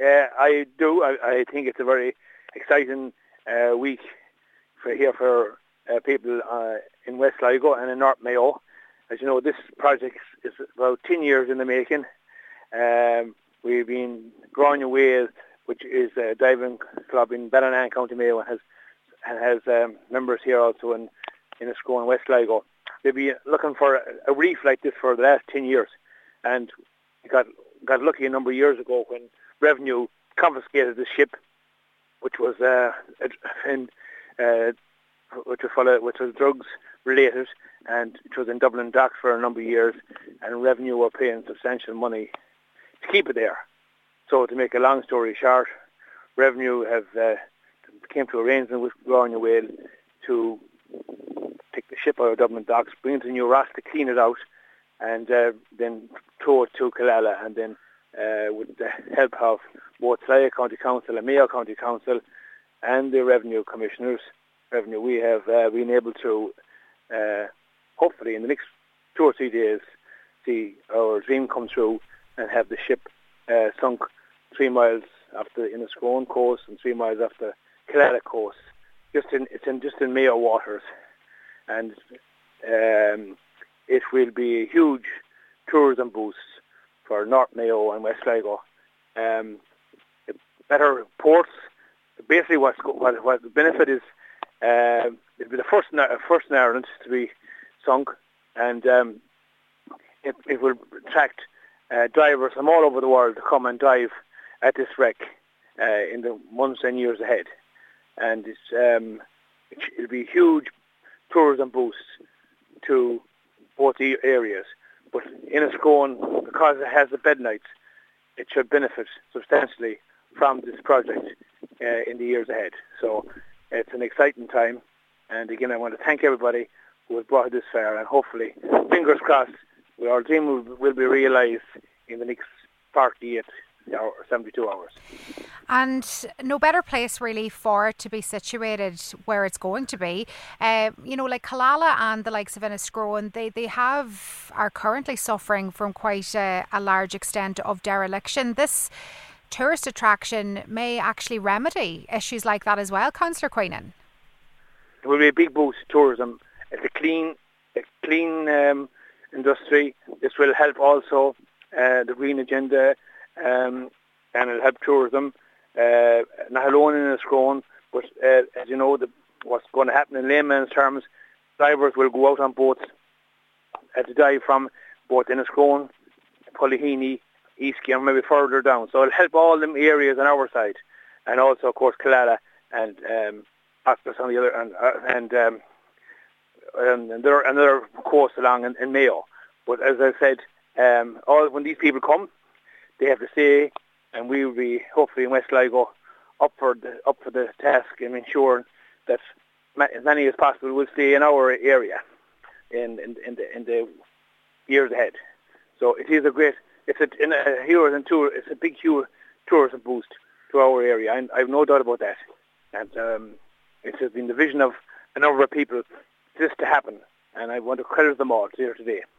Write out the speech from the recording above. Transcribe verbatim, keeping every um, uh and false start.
uh, I do. I, I think it's a very exciting uh, week for here for uh, people uh, in West Sligo and in North Mayo. As you know, this project is about ten years in the making. Um, we've been growing away, which is a diving club in Ballinane, County Mayo, and has and has um, members here also in in Enniscrone and West Sligo. They've been looking for a, a reef like this for the last ten years, and got got lucky a number of years ago when Revenue confiscated the ship, which was uh, in uh, which was full of, which was drugs related, and it was in Dublin docks for a number of years, and Revenue were paying substantial money to keep it there. So to make a long story short, Revenue have uh, came to arrangement with Gráinne Mhaol to take the ship out of Dublin docks, bring it to New Ross to clean it out, and uh, then tow it to Killala, and then uh, with the help of both Sligo County Council and Mayo County Council and the Revenue Commissioners, Revenue, we have uh, been able to uh, hopefully in the next two or three days see our dream come true and have the ship uh, sunk three miles off the Enniscrone coast and three miles off the Killala coast. Just in it's in just in Mayo waters, and um, it will be a huge tourism boost for North Mayo and West Sligo. Um, better ports. Basically, what's what, what the benefit is, uh, it'll be the first first in Ireland to be sunk, and um, it, it will attract uh, divers from all over the world to come and dive at this wreck uh, in the months and years ahead. And it's, um, it, it'll be a huge tourism boost to both the areas. But Enniscrone, because it has the bed nights, it should benefit substantially from this project uh, in the years ahead. So it's an exciting time. And again, I want to thank everybody who has brought it this far, and hopefully, fingers crossed, our dream will, will be realised in the next forty-eight or seventy-two hours. And no better place really for it to be situated where it's going to be. Uh, you know, like Killala and the likes of Enniscrone, they, they have are currently suffering from quite a, a large extent of dereliction. This tourist attraction may actually remedy issues like that as well, Councillor Queenan. It will be a big boost to tourism. It's a clean, a clean um, industry. This will help also uh, the green agenda, um, and it'll help tourism. Uh, not alone in Enniscrone, but uh, as you know, the, what's going to happen in layman's terms, divers will go out on boats uh, to dive from both Enniscrone, Polyheny, Eastgate, and maybe further down. So it'll help all them areas on our side, and also, of course, Killala and um, Oscars on the other, and uh, and, um, and and there are another coast along in, in Mayo. But as I said, um, all when these people come, they have to stay. And we will be hopefully in West Sligo up for the up for the task and ensuring that as many as possible will stay in our area in in, in the in the years ahead. So it is a great, it's a, in a huge and tour, it's a big huge tourism boost to our area, and I have no doubt about that. And um, it has been the vision of a number of people for this to happen, and I want to credit them all here today.